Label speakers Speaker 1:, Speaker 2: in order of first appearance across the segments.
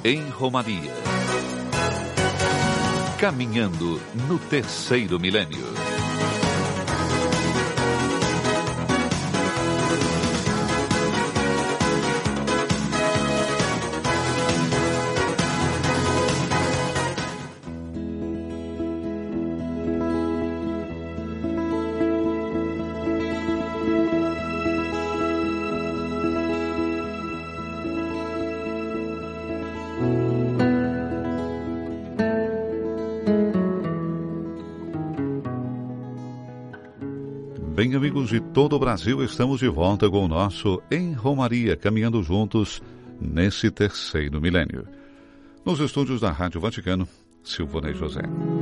Speaker 1: em Romaria. Caminhando no terceiro milênio. Bem, amigos de todo o Brasil, estamos de volta com o nosso Em Romaria, caminhando juntos nesse terceiro milênio. Nos estúdios da Rádio Vaticano, Silvonei José.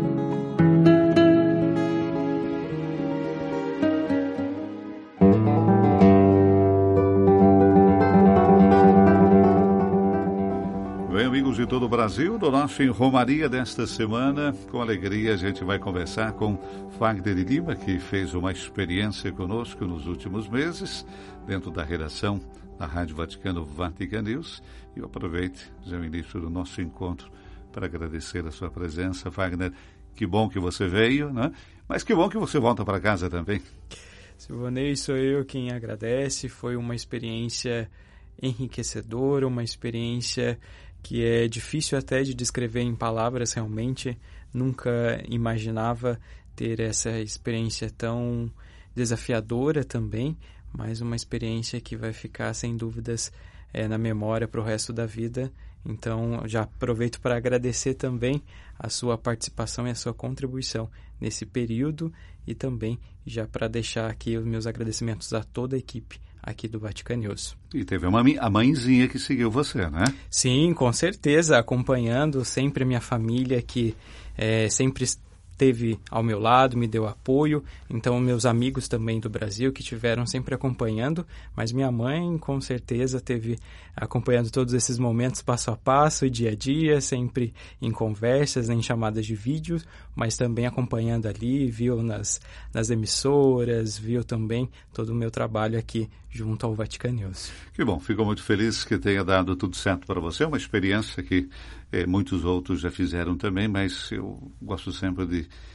Speaker 1: Bem, amigos de todo o Brasil, do nosso Em Romaria desta semana, com alegria a gente vai conversar com Wagner de Lima, que fez uma experiência conosco nos últimos meses, dentro da redação da Rádio Vaticano Vatican News. E eu aproveito já o início do nosso encontro para agradecer a sua presença. Wagner, que bom que você veio, né? Mas que bom que você volta para casa também.
Speaker 2: Silvonei, sou eu quem agradece. Foi uma experiência enriquecedora, uma experiência que é difícil até de descrever em palavras realmente. Nunca imaginava ter essa experiência tão desafiadora também, mas uma experiência que vai ficar, sem dúvidas, na memória para o resto da vida. Então, já aproveito para agradecer também a sua participação e a sua contribuição nesse período e também já para deixar aqui os meus agradecimentos a toda a equipe aqui do Vatican News.
Speaker 1: E teve a mãezinha que seguiu você, né?
Speaker 2: Sim, com certeza, acompanhando sempre a minha família que sempre esteve ao meu lado, me deu apoio, então meus amigos também do Brasil que estiveram sempre acompanhando, mas minha mãe com certeza esteve acompanhando todos esses momentos passo a passo e dia a dia, sempre em conversas, em chamadas de vídeo, mas também acompanhando ali, viu nas emissoras, viu também todo o meu trabalho aqui junto ao Vatican News.
Speaker 1: Que bom, fico muito feliz que tenha dado tudo certo para você, é uma experiência que muitos outros já fizeram também, mas eu gosto sempre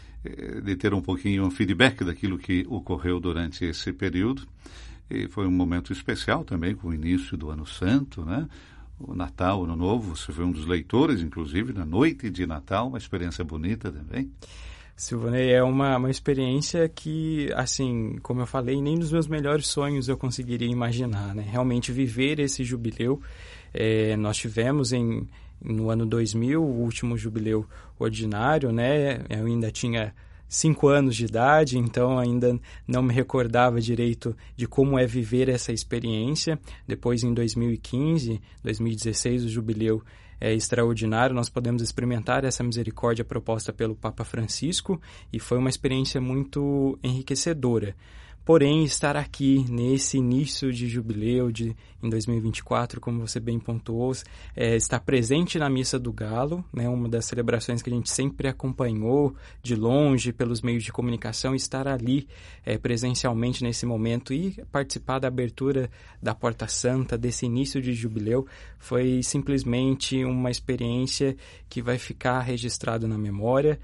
Speaker 1: de ter um pouquinho um feedback daquilo que ocorreu durante esse período. E foi um momento especial também, com o início do Ano Santo, né? O Natal, o Ano Novo, você foi um dos leitores, inclusive, na noite de Natal, uma experiência bonita também.
Speaker 2: Silvonei, é uma experiência que, assim, como eu falei, nem nos meus melhores sonhos eu conseguiria imaginar, né? Realmente viver esse jubileu. Nós tivemos no ano 2000 o último jubileu ordinário, né? Eu ainda tinha 5 anos de idade, então ainda não me recordava direito de como é viver essa experiência. Depois, em 2015, 2016, o jubileu extraordinário, nós podemos experimentar essa misericórdia proposta pelo Papa Francisco e foi uma experiência muito enriquecedora. Porém, estar aqui nesse início de jubileu em 2024, como você bem pontuou, estar presente na Missa do Galo, né, uma das celebrações que a gente sempre acompanhou de longe pelos meios de comunicação, estar ali presencialmente nesse momento e participar da abertura da Porta Santa, desse início de jubileu, foi simplesmente uma experiência que vai ficar registrado na memória.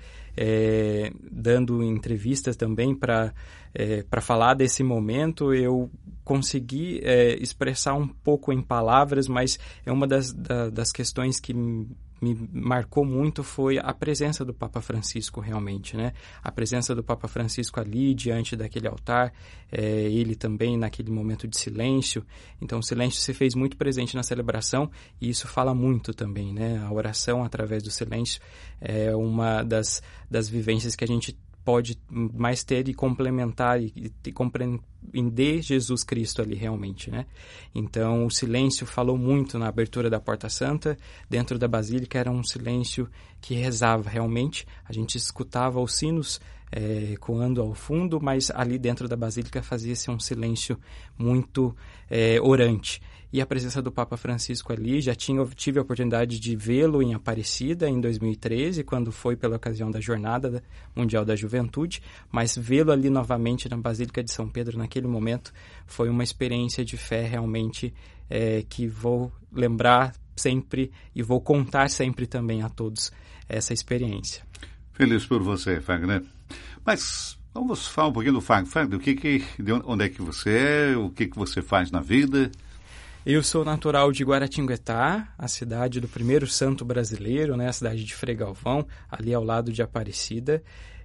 Speaker 2: Dando entrevistas também para falar desse momento, eu consegui expressar um pouco em palavras, mas uma das questões que me marcou muito foi a presença do Papa Francisco realmente, né? A presença do Papa Francisco ali diante daquele altar, ele também naquele momento de silêncio. Então o silêncio se fez muito presente na celebração e isso fala muito também, né? A oração através do silêncio é uma das vivências que a gente pode mais ter e complementar e compreender Jesus Cristo ali realmente, né? Então, o silêncio falou muito na abertura da Porta Santa. Dentro da Basílica era um silêncio que rezava realmente. A gente escutava os sinos ecoando ao fundo, mas ali dentro da Basílica fazia-se um silêncio muito orante. E a presença do Papa Francisco ali, tive a oportunidade de vê-lo em Aparecida em 2013, quando foi pela ocasião da Jornada Mundial da Juventude, mas vê-lo ali novamente na Basílica de São Pedro naquele momento foi uma experiência de fé realmente que vou lembrar sempre e vou contar sempre também a todos essa experiência.
Speaker 1: Feliz por você, Fagner. Mas vamos falar um pouquinho do Fagner. Fagner, de onde é que você é? O que você faz na vida?
Speaker 2: Eu sou natural de Guaratinguetá, a cidade do primeiro santo brasileiro, né? A cidade de Frei Galvão, ali ao lado de Aparecida.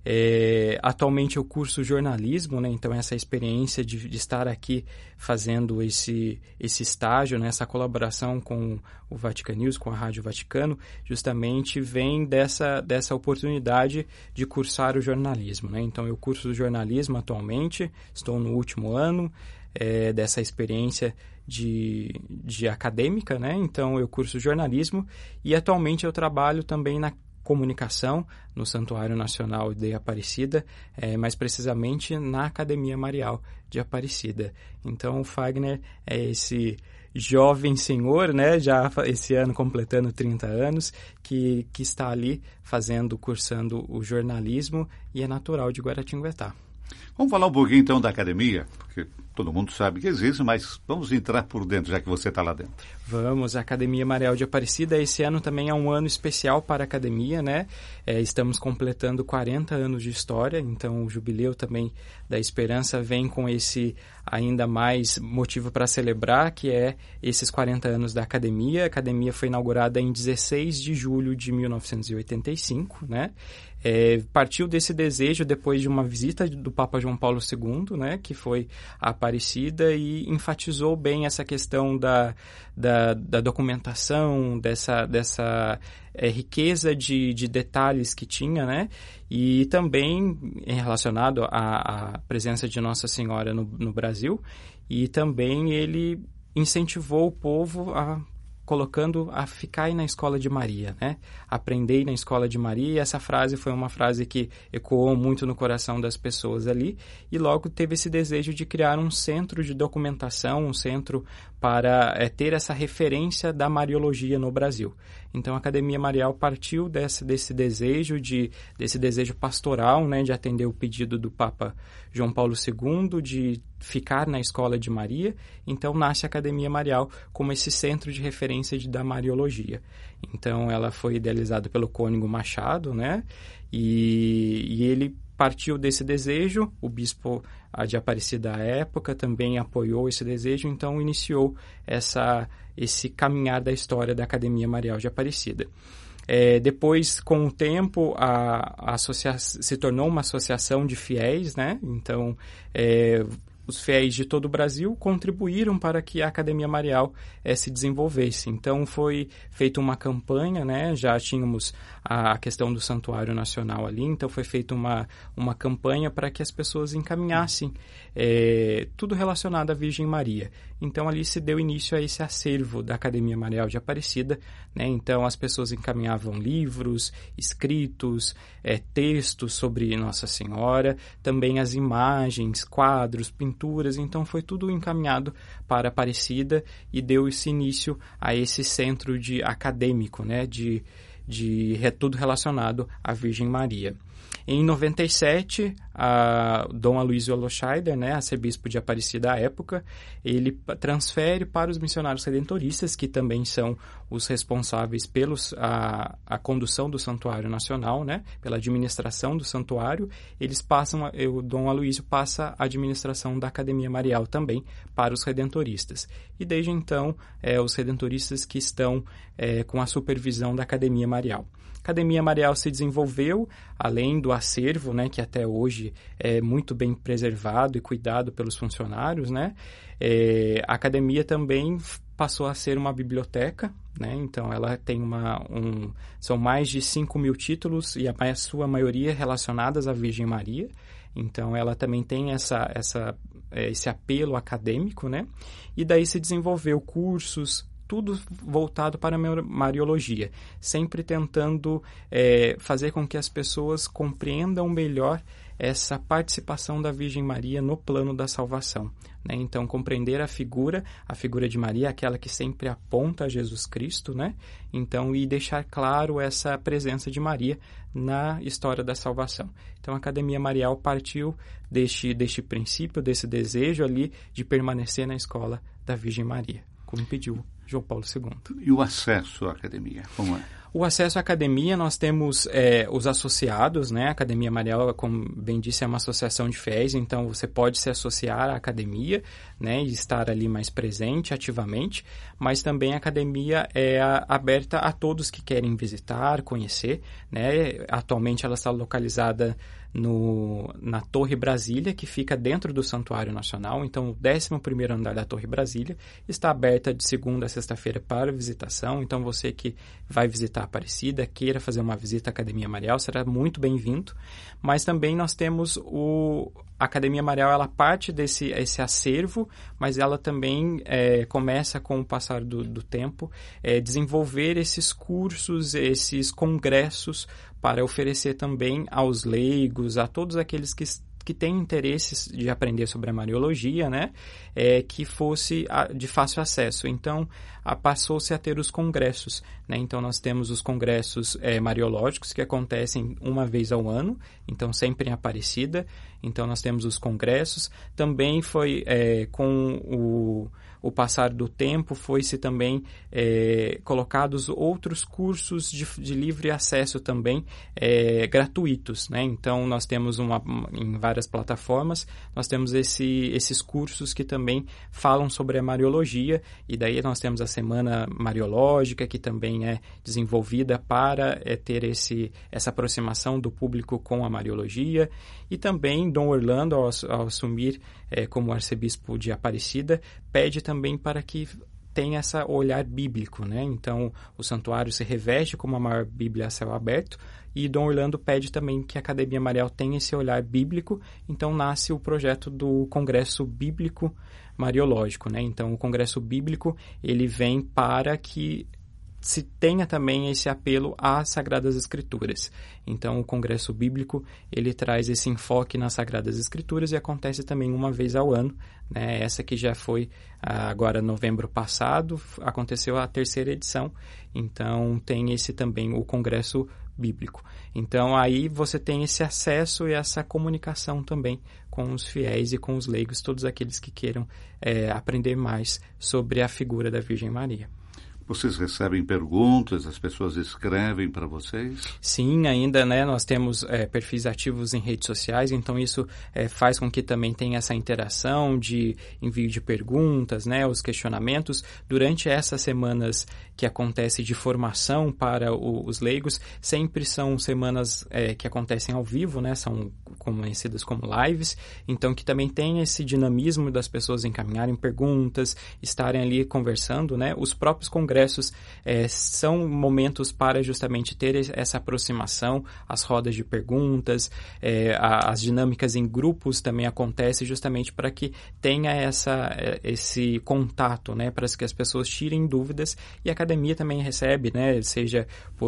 Speaker 2: Atualmente eu curso jornalismo, né? Então essa experiência de estar aqui fazendo esse estágio, né? Essa colaboração com o Vatican News, com a Rádio Vaticano, justamente vem dessa oportunidade de cursar o jornalismo, né? Então eu curso jornalismo atualmente, estou no último ano dessa experiência de acadêmica, né? Então eu curso jornalismo e atualmente eu trabalho também na comunicação no Santuário Nacional de Aparecida, mais precisamente na Academia Marial de Aparecida. Então o Fagner é esse jovem senhor, né, já esse ano completando 30 anos, que está ali cursando o jornalismo e é natural de Guaratinguetá.
Speaker 1: Vamos falar um pouquinho então da academia, porque todo mundo sabe que existe, mas vamos entrar por dentro, já que você está lá dentro.
Speaker 2: Vamos, a Academia Marial de Aparecida, esse ano também é um ano especial para a academia, né? Estamos completando 40 anos de história, então o jubileu também da Esperança vem com esse ainda mais motivo para celebrar, que é esses 40 anos da academia. A academia foi inaugurada em 16 de julho de 1985, né? Partiu desse desejo depois de uma visita do Papa João Paulo II, né, que foi a Aparecida e enfatizou bem essa questão da documentação, dessa riqueza de detalhes que tinha, né, e também relacionado à presença de Nossa Senhora no Brasil, e também ele incentivou o povo colocando a ficar na escola de Maria, né? Aprendei na escola de Maria, e essa frase foi uma frase que ecoou muito no coração das pessoas ali, e logo teve esse desejo de criar um centro de documentação, um centro para ter essa referência da Mariologia no Brasil. Então a Academia Marial partiu desse desejo pastoral, né, de atender o pedido do Papa João Paulo II de ficar na escola de Maria. Então nasce a Academia Marial como esse centro de referência da Mariologia. Então ela foi idealizada pelo Cônego Machado, né, e ele partiu desse desejo. O bispo de Aparecida à época também apoiou esse desejo, então iniciou esse caminhar da história da Academia Marial de Aparecida. Depois, com o tempo, a associação se tornou uma associação de fiéis, né? Então, os fiéis de todo o Brasil contribuíram para que a Academia Marial se desenvolvesse. Então, foi feita uma campanha, né? Já tínhamos a questão do Santuário Nacional ali, então foi feita uma campanha para que as pessoas encaminhassem tudo relacionado à Virgem Maria. Então, ali se deu início a esse acervo da Academia Marial de Aparecida, né? Então, as pessoas encaminhavam livros, escritos, textos sobre Nossa Senhora, também as imagens, quadros, pinturas. Então, foi tudo encaminhado para Aparecida e deu esse início a esse centro acadêmico, né? De tudo relacionado à Virgem Maria. Em 97, Dom Aloysio Aloscheider, né, arcebispo de Aparecida à época, ele transfere para os missionários redentoristas, que também são os responsáveis a condução do Santuário Nacional, né, pela administração do santuário. O Dom Aloysio passa a administração da Academia Marial também para os redentoristas. E desde então, os redentoristas que estão com a supervisão da Academia Marial. A Academia Marial se desenvolveu, além do acervo, né, que até hoje é muito bem preservado e cuidado pelos funcionários, né? A academia também passou a ser uma biblioteca, né? Então ela tem são mais de 5.000 títulos e a sua maioria relacionadas à Virgem Maria. Então ela também tem esse apelo acadêmico, né? E daí se desenvolveu cursos, tudo voltado para a Mariologia, sempre tentando fazer com que as pessoas compreendam melhor essa participação da Virgem Maria no plano da salvação, né? Então, compreender a figura de Maria, aquela que sempre aponta a Jesus Cristo, né? Então, e deixar claro essa presença de Maria na história da salvação. Então, a Academia Marial partiu deste princípio, desse desejo ali de permanecer na escola da Virgem Maria, como pediu João Paulo II.
Speaker 1: E o acesso à academia, como é?
Speaker 2: O acesso à academia, nós temos os associados, né? A Academia Marial, como bem disse, é uma associação de fiéis, então você pode se associar à academia, né? E estar ali mais presente, ativamente, mas também a academia é aberta a todos que querem visitar, conhecer, né? Atualmente ela está localizada na Torre Brasília, que fica dentro do Santuário Nacional. Então, o 11º andar da Torre Brasília está aberta de segunda a sexta-feira para visitação. Então, você que vai visitar a Aparecida, queira fazer uma visita à Academia Marial, será muito bem-vindo. Mas também nós temos a Academia Marial, ela parte esse acervo, mas ela também começa, com o passar do tempo, desenvolver esses cursos, esses congressos, para oferecer também aos leigos, a todos aqueles que têm interesse de aprender sobre a Mariologia, né, que fosse de fácil acesso. Então, passou-se a ter os congressos, né? Então, nós temos os congressos mariológicos, que acontecem uma vez ao ano, então sempre em Aparecida. Então, nós temos os congressos. Também foi com o passar do tempo, foi-se também colocados outros cursos de livre acesso também, gratuitos, né? Então, nós temos em várias plataformas, nós temos esses cursos que também falam sobre a Mariologia, e daí nós temos a Semana Mariológica, que também é desenvolvida para ter essa aproximação do público com a Mariologia, e também Dom Orlando, ao assumir como arcebispo de Aparecida, pede também para que tenha esse olhar bíblico, né? Então, o santuário se reveste como a maior Bíblia a céu aberto, e Dom Orlando pede também que a Academia Marial tenha esse olhar bíblico. Então, nasce o projeto do Congresso Bíblico Mariológico, né? Então, o Congresso Bíblico, ele vem para que se tenha também esse apelo às Sagradas Escrituras. Então, o Congresso Bíblico, ele traz esse enfoque nas Sagradas Escrituras e acontece também uma vez ao ano, né? Essa que já foi agora novembro passado, aconteceu a 3ª edição. Então, tem esse também, o Congresso Bíblico. Então, aí você tem esse acesso e essa comunicação também com os fiéis e com os leigos, todos aqueles que queiram aprender mais sobre a figura da Virgem Maria.
Speaker 1: Vocês recebem perguntas, as pessoas escrevem para vocês?
Speaker 2: Sim, ainda, né, nós temos perfis ativos em redes sociais, então isso faz com que também tenha essa interação de envio de perguntas, né, os questionamentos. Durante essas semanas que acontece de formação para os leigos, sempre são semanas que acontecem ao vivo, né, são conhecidas como lives, então que também tem esse dinamismo das pessoas encaminharem perguntas, estarem ali conversando, né. Os próprios congressos são momentos para justamente ter essa aproximação, as rodas de perguntas, as dinâmicas em grupos também acontecem justamente para que tenha esse contato, né, para que as pessoas tirem dúvidas, e a academia também recebe, né, seja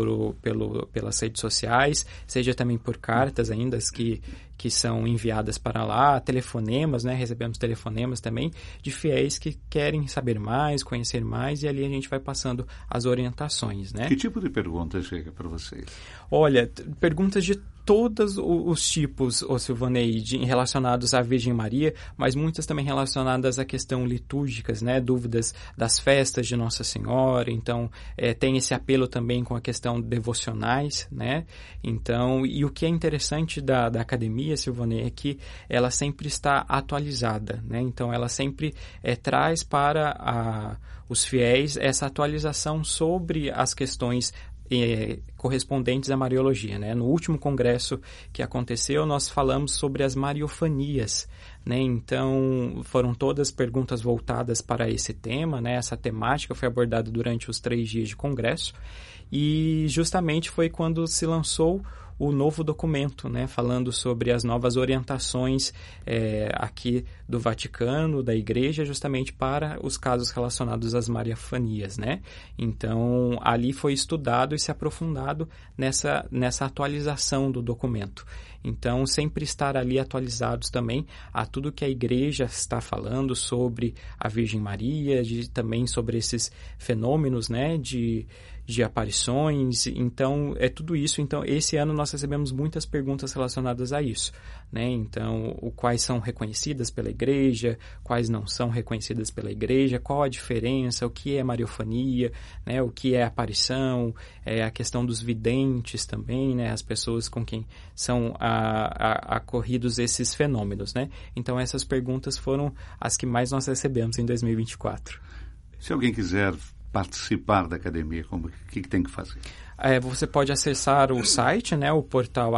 Speaker 2: pelas redes sociais, seja também por cartas ainda que são enviadas para lá, telefonemas, né? Recebemos telefonemas também de fiéis que querem saber mais, conhecer mais, e ali a gente vai passando as orientações, né?
Speaker 1: Que tipo de pergunta chega para vocês?
Speaker 2: Olha, perguntas de todos os tipos, Silvanei, relacionados à Virgem Maria, mas muitas também relacionadas à questão litúrgicas, né? Dúvidas das festas de Nossa Senhora, então tem esse apelo também com a questão devocionais, né? Então, e o que é interessante da academia, Silvanei, é que ela sempre está atualizada, né? Então, ela sempre traz para os fiéis essa atualização sobre as questões correspondentes à Mariologia, né? No último congresso que aconteceu, nós falamos sobre as Mariofanias, né? Então, foram todas perguntas voltadas para esse tema, né? Essa temática foi abordada durante os 3 dias de congresso, e justamente foi quando se lançou o novo documento, né, falando sobre as novas orientações aqui do Vaticano, da Igreja, justamente para os casos relacionados às Mariofanias, né? Então, ali foi estudado e se aprofundado nessa atualização do documento. Então, sempre estar ali atualizados também a tudo que a Igreja está falando sobre a Virgem Maria, também sobre esses fenômenos, né, de aparições. Então, tudo isso. Então, esse ano nós recebemos muitas perguntas relacionadas a isso, né? Então, quais são reconhecidas pela igreja, quais não são reconhecidas pela igreja, qual a diferença, o que é mariofania, né? O que é aparição, a questão dos videntes também, né? As pessoas com quem são acorridos esses fenômenos, né? Então, essas perguntas foram as que mais nós recebemos em 2024.
Speaker 1: Se alguém quiser participar da academia, o que tem que fazer?
Speaker 2: Você pode acessar o site, né, o portal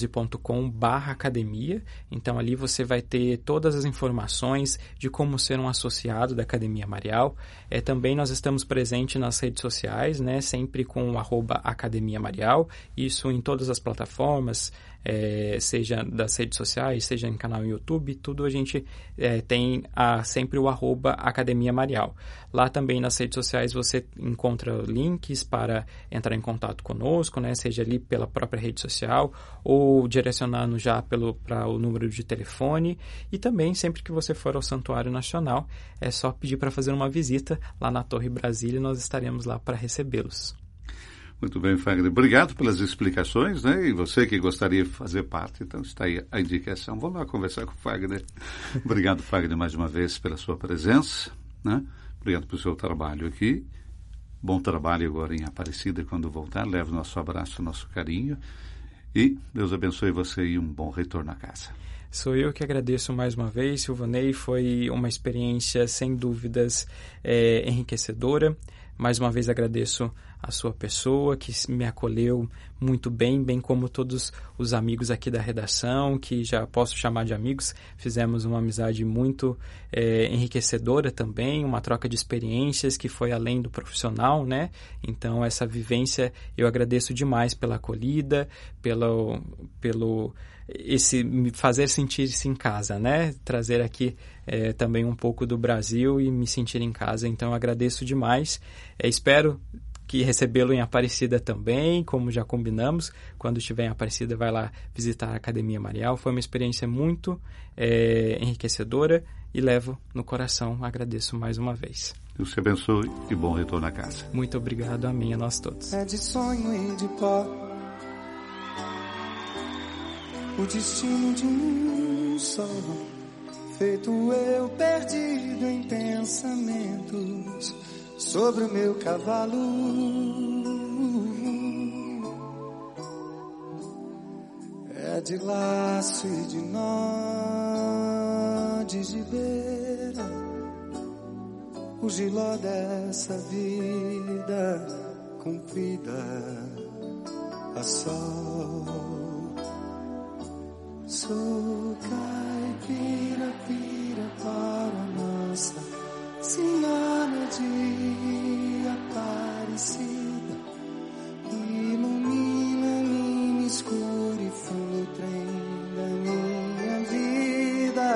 Speaker 2: a12.com/academia. Então, ali você vai ter todas as informações de como ser um associado da Academia Marial. Também nós estamos presentes nas redes sociais, né, sempre com o @Academia Marial. Isso em todas as plataformas, seja das redes sociais, seja em canal no YouTube, tudo a gente tem sempre o @Academia Marial. Lá também nas redes sociais você encontra links para entrar em contato conosco, né, seja ali pela própria rede social ou direcionando já para o número de telefone. E também, sempre que você for ao Santuário Nacional, é só pedir para fazer uma visita lá na Torre Brasília e nós estaremos lá para recebê-los.
Speaker 1: Muito bem, Fagner. Obrigado pelas explicações, né? E você que gostaria de fazer parte, então está aí a indicação. Vamos lá conversar com o Fagner. Obrigado, Fagner, mais uma vez pela sua presença, né? Obrigado pelo seu trabalho aqui. Bom trabalho agora em Aparecida. Quando voltar, leve nosso abraço, nosso carinho. E Deus abençoe você e um bom retorno à casa.
Speaker 2: Sou eu que agradeço mais uma vez, Silvanei. Foi uma experiência, sem dúvidas, enriquecedora. Mais uma vez agradeço a sua pessoa, que me acolheu muito bem, bem como todos os amigos aqui da redação, que já posso chamar de amigos. Fizemos uma amizade muito enriquecedora também, uma troca de experiências que foi além do profissional, né? Então, essa vivência, eu agradeço demais pela acolhida, pelo me fazer sentir-se em casa, né? Trazer aqui também um pouco do Brasil e me sentir em casa. Então, eu agradeço demais. Espero que recebê-lo em Aparecida também, como já combinamos. Quando estiver em Aparecida, vai lá visitar a Academia Marial. Foi uma experiência muito enriquecedora e levo no coração. Agradeço mais uma vez.
Speaker 1: Deus te abençoe e bom retorno à casa.
Speaker 2: Muito obrigado, amém, a nós todos.
Speaker 3: É de sonho e de pó o destino de um só, feito eu perdido em pensamentos sobre o meu cavalo. É de laço e de nó de gibeira o giló dessa vida cumprida a sol. Sou caipira, pira para Nossa Senhora de Aparecida, ilumina minha escura e fundo trem da minha vida.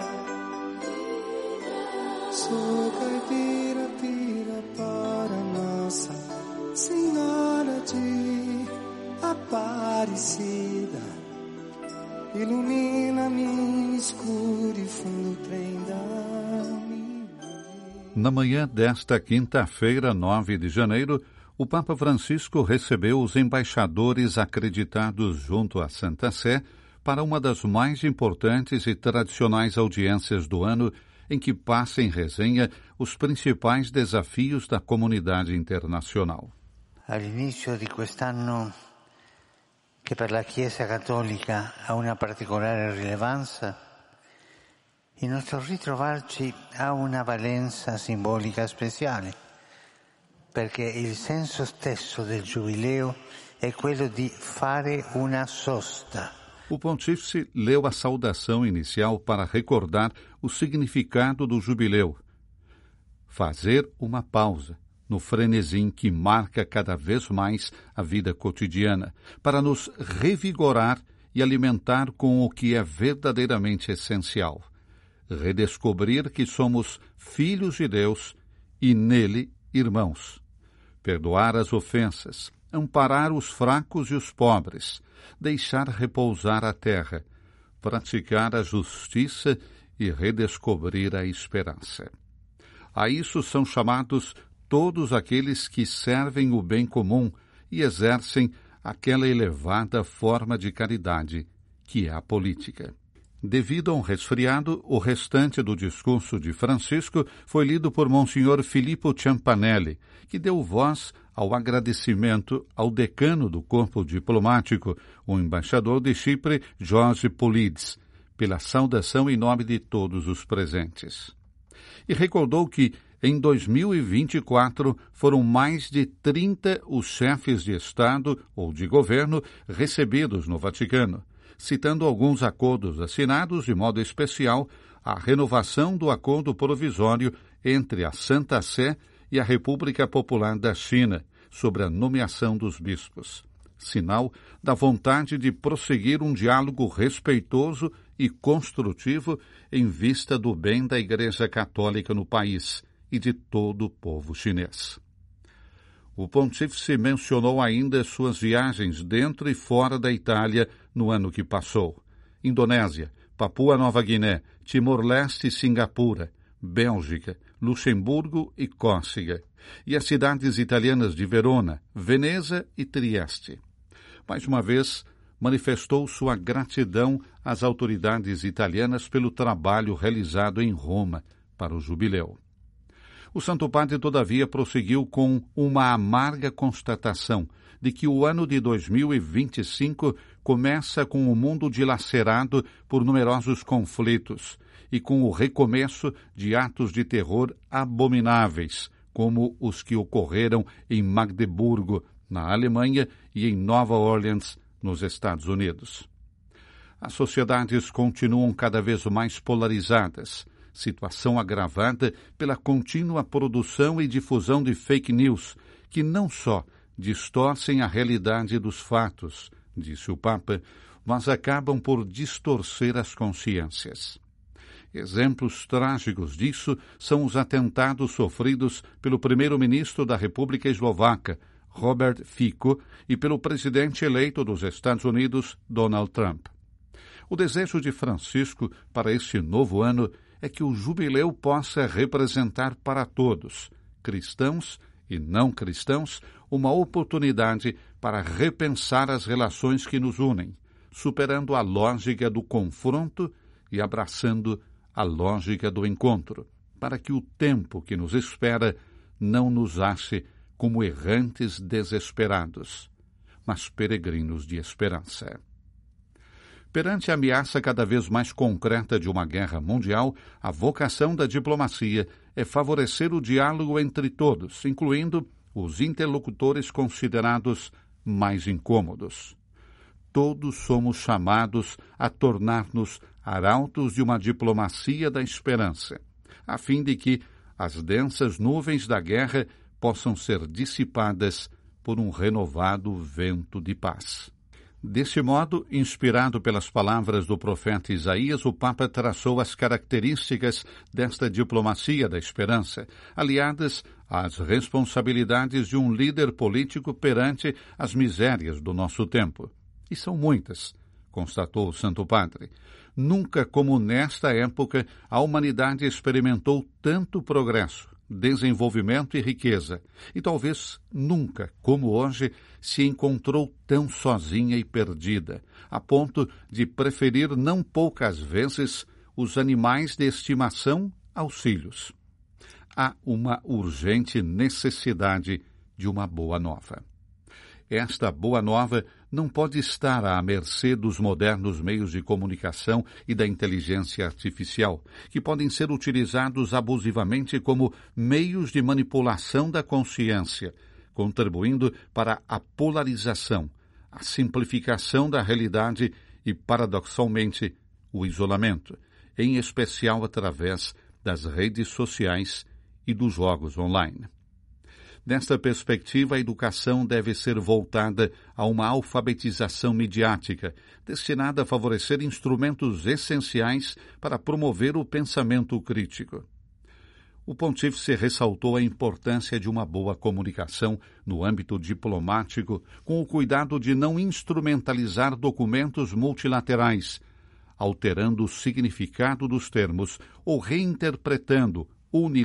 Speaker 3: Sou caipira, pira para Nossa Senhora de Aparecida, ilumina minha escura e fundo trem da minha vida.
Speaker 1: Na manhã desta quinta-feira, 9 de janeiro, o Papa Francisco recebeu os embaixadores acreditados junto à Santa Sé para uma das mais importantes e tradicionais audiências do ano, em que passa em resenha os principais desafios da comunidade internacional.
Speaker 4: All'inizio di quest'anno, che per la Chiesa Cattolica ha una particolare rilevanza, il nostro ritrovarci ha una valenza simbolica speciale, perché il senso stesso del Giubileo è quello di fare una sosta.
Speaker 1: O pontífice leu a saudação inicial para recordar o significado do jubileu. Fazer uma pausa no frenesim que marca cada vez mais a vida cotidiana, para nos revigorar e alimentar com o que é verdadeiramente essencial. Redescobrir que somos filhos de Deus e, nele, irmãos. Perdoar as ofensas, amparar os fracos e os pobres, deixar repousar a terra, praticar a justiça e redescobrir a esperança. A isso são chamados todos aqueles que servem o bem comum e exercem aquela elevada forma de caridade que é a política. Devido a um resfriado, o restante do discurso de Francisco foi lido por Monsenhor Filippo Ciampanelli, que deu voz ao agradecimento ao decano do corpo diplomático, o embaixador de Chipre, Jorge Polides, pela saudação em nome de todos os presentes. E recordou que, em 2024, foram mais de 30 os chefes de Estado ou de governo recebidos no Vaticano, citando alguns acordos assinados, de modo especial, a renovação do acordo provisório entre a Santa Sé e a República Popular da China sobre a nomeação dos bispos, sinal da vontade de prosseguir um diálogo respeitoso e construtivo em vista do bem da Igreja Católica no país e de todo o povo chinês. O pontífice mencionou ainda suas viagens dentro e fora da Itália no ano que passou: Indonésia, Papua Nova Guiné, Timor-Leste e Singapura, Bélgica, Luxemburgo e Córcega, e as cidades italianas de Verona, Veneza e Trieste. Mais uma vez, manifestou sua gratidão às autoridades italianas pelo trabalho realizado em Roma para o jubileu. O Santo Padre, todavia, prosseguiu com uma amarga constatação de que o ano de 2025 começa com o mundo dilacerado por numerosos conflitos e com o recomeço de atos de terror abomináveis, como os que ocorreram em Magdeburgo, na Alemanha, e em Nova Orleans, nos Estados Unidos. As sociedades continuam cada vez mais polarizadas, situação agravada pela contínua produção e difusão de fake news, que não só distorcem a realidade dos fatos, disse o Papa, mas acabam por distorcer as consciências. Exemplos trágicos disso são os atentados sofridos pelo primeiro-ministro da República Eslovaca, Robert Fico, e pelo presidente eleito dos Estados Unidos, Donald Trump. O desejo de Francisco para este novo ano é que o jubileu possa representar para todos, cristãos e não cristãos, uma oportunidade para repensar as relações que nos unem, superando a lógica do confronto e abraçando a lógica do encontro, para que o tempo que nos espera não nos ache como errantes desesperados, mas peregrinos de esperança. Perante a ameaça cada vez mais concreta de uma guerra mundial, a vocação da diplomacia é favorecer o diálogo entre todos, incluindo os interlocutores considerados mais incômodos. Todos somos chamados a tornar-nos arautos de uma diplomacia da esperança, a fim de que as densas nuvens da guerra possam ser dissipadas por um renovado vento de paz. Desse modo, inspirado pelas palavras do profeta Isaías, o Papa traçou as características desta diplomacia da esperança, aliadas às responsabilidades de um líder político perante as misérias do nosso tempo. E são muitas, constatou o Santo Padre. Nunca como nesta época a humanidade experimentou tanto progresso, desenvolvimento e riqueza, e talvez nunca, como hoje, se encontrou tão sozinha e perdida, a ponto de preferir não poucas vezes os animais de estimação aos filhos. Há uma urgente necessidade de uma boa nova. Esta boa nova não pode estar à mercê dos modernos meios de comunicação e da inteligência artificial, que podem ser utilizados abusivamente como meios de manipulação da consciência, contribuindo para a polarização, a simplificação da realidade e, paradoxalmente, o isolamento, em especial através das redes sociais e dos jogos online. Nesta perspectiva, a educação deve ser voltada a uma alfabetização midiática, destinada a favorecer instrumentos essenciais para promover o pensamento crítico. O pontífice ressaltou a importância de uma boa comunicação no âmbito diplomático, com o cuidado de não instrumentalizar documentos multilaterais, alterando o significado dos termos ou reinterpretando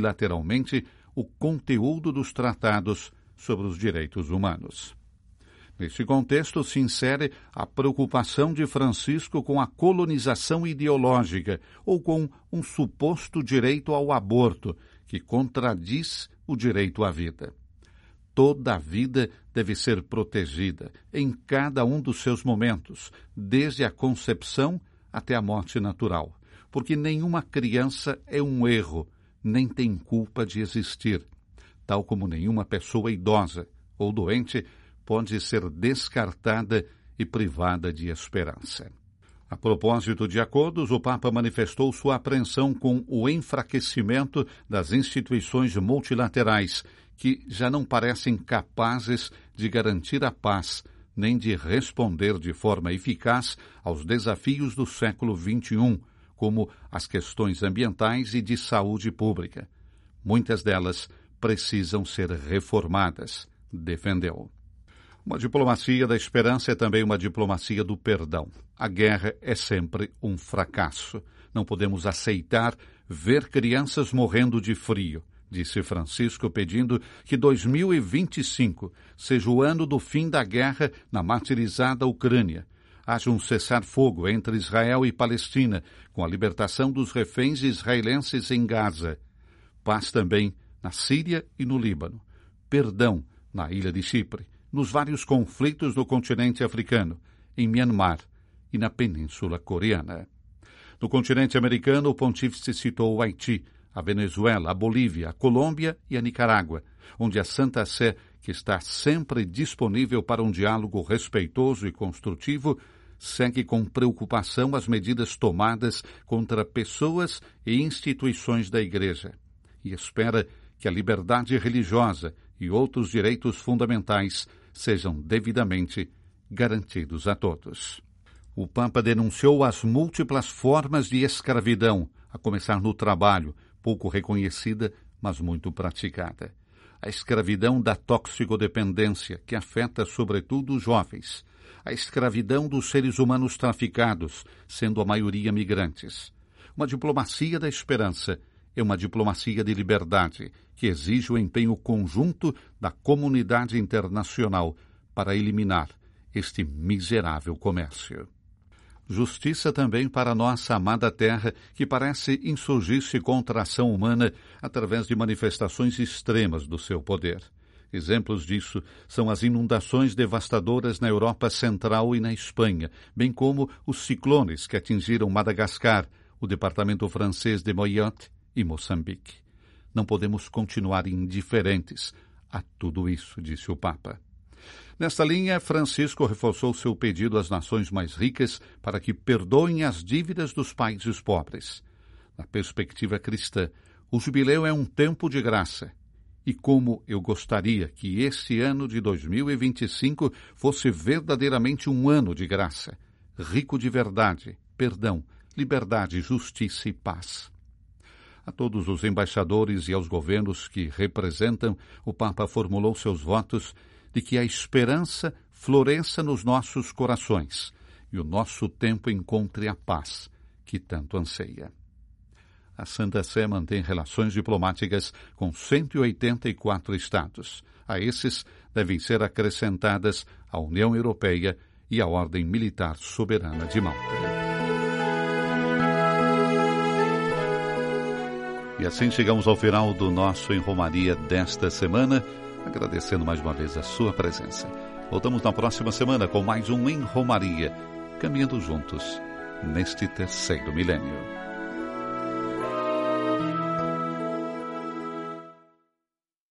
Speaker 1: unilateralmente o conteúdo dos tratados sobre os direitos humanos. Neste contexto se insere a preocupação de Francisco com a colonização ideológica ou com um suposto direito ao aborto, que contradiz o direito à vida. Toda a vida deve ser protegida em cada um dos seus momentos, desde a concepção até a morte natural, porque nenhuma criança é um erro, nem tem culpa de existir, tal como nenhuma pessoa idosa ou doente pode ser descartada e privada de esperança. A propósito de acordos, o Papa manifestou sua apreensão com o enfraquecimento das instituições multilaterais, que já não parecem capazes de garantir a paz, nem de responder de forma eficaz aos desafios do século XXI, como as questões ambientais e de saúde pública. Muitas delas precisam ser reformadas, defendeu. Uma diplomacia da esperança é também uma diplomacia do perdão. A guerra é sempre um fracasso. Não podemos aceitar ver crianças morrendo de frio, disse Francisco, pedindo que 2025 seja o ano do fim da guerra na martirizada Ucrânia. Haja um cessar-fogo entre Israel e Palestina, com a libertação dos reféns israelenses em Gaza. Paz também na Síria e no Líbano. Perdão na ilha de Chipre, nos vários conflitos do continente africano, em Myanmar e na Península Coreana. No continente americano, o pontífice citou o Haiti, a Venezuela, a Bolívia, a Colômbia e a Nicarágua, onde a Santa Sé, que está sempre disponível para um diálogo respeitoso e construtivo, segue com preocupação as medidas tomadas contra pessoas e instituições da Igreja e espera que a liberdade religiosa e outros direitos fundamentais sejam devidamente garantidos a todos. O Papa denunciou as múltiplas formas de escravidão, a começar no trabalho, pouco reconhecida, mas muito praticada. A escravidão da toxicodependência, que afeta sobretudo os jovens. A escravidão dos seres humanos traficados, sendo a maioria migrantes. Uma diplomacia da esperança é uma diplomacia de liberdade, que exige o empenho conjunto da comunidade internacional para eliminar este miserável comércio. Justiça também para a nossa amada terra, que parece insurgir-se contra a ação humana através de manifestações extremas do seu poder. Exemplos disso são as inundações devastadoras na Europa Central e na Espanha, bem como os ciclones que atingiram Madagascar, o departamento francês de Mayotte e Moçambique. Não podemos continuar indiferentes a tudo isso, disse o Papa. Nesta linha, Francisco reforçou seu pedido às nações mais ricas para que perdoem as dívidas dos países pobres. Na perspectiva cristã, o jubileu é um tempo de graça. E como eu gostaria que este ano de 2025 fosse verdadeiramente um ano de graça, rico de verdade, perdão, liberdade, justiça e paz. A todos os embaixadores e aos governos que representam, o Papa formulou seus votos de que a esperança floresça nos nossos corações e o nosso tempo encontre a paz que tanto anseia. A Santa Sé mantém relações diplomáticas com 184 estados. A esses devem ser acrescentadas a União Europeia e a Ordem Militar Soberana de Malta. E assim chegamos ao final do nosso Em Romaria desta semana, agradecendo mais uma vez a sua presença. Voltamos na próxima semana com mais um Em Romaria, caminhando juntos neste terceiro milênio.